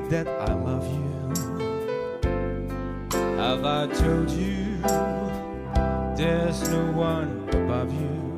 that I love you? Have I told you there's no one above you?